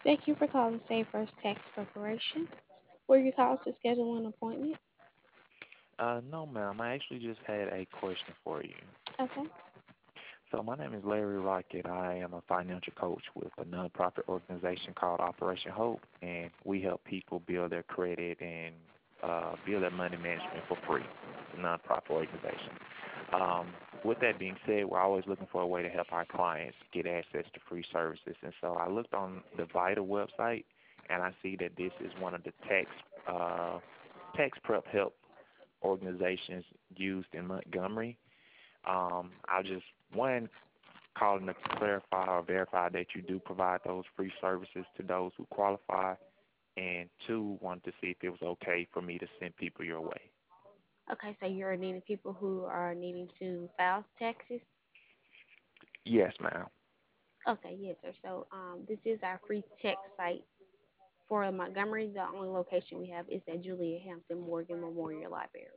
Thank you for calling Save First Tax Preparation. Were you called to schedule an appointment? No, ma'am. I actually just had a question for you. Okay. So my name is Larry Rocket. I am a financial coach with a nonprofit organization called Operation Hope, and we help people build their credit and build their money management for free. It's a nonprofit organization. With that being said, we're always looking for a way to help our clients get access to free services. And so I looked on the Vital website, and I see that this is one of the uh, tax prep help organizations used in Montgomery. I just one calling to clarify or verify that you do provide those free services to those who qualify, and two, wanted to see if it was okay for me to send people your way. Okay, so you're needing people who are needing to file taxes? Yes, ma'am. Okay, yes, sir. So this is our free tax site for Montgomery. The only location we have is at Julia Hampton Morgan Memorial Library.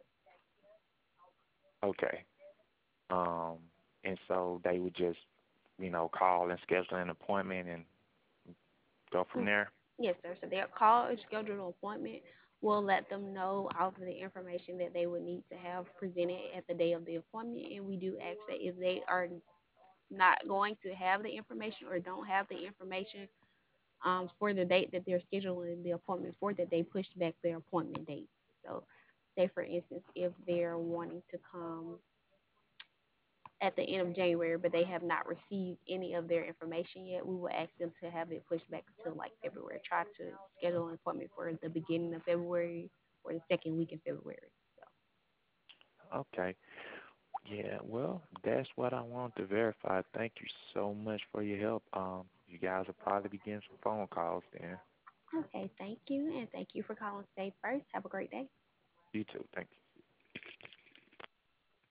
Okay. Um, and so they would just, call and schedule an appointment and go from Mm, there. yes, sir. So they'll call and schedule an appointment. We'll let them know all of the information that they would need to have presented at the day of the appointment. And we do ask that if they are not going to have the information or don't have the information for the date that they're scheduling the appointment for, that they push back their appointment date. So, say for instance, if they're wanting to come at the end of January, but they have not received any of their information yet, we will ask them to have it pushed back until like February. Try to schedule an appointment for the beginning of February or the second week in February. So, Okay. Yeah, well, that's what I wanted to verify. Thank you so much for your help. You guys will probably be getting some phone calls then. okay, thank you, and thank you for calling Stay First. Have a great day. You too. Thank you.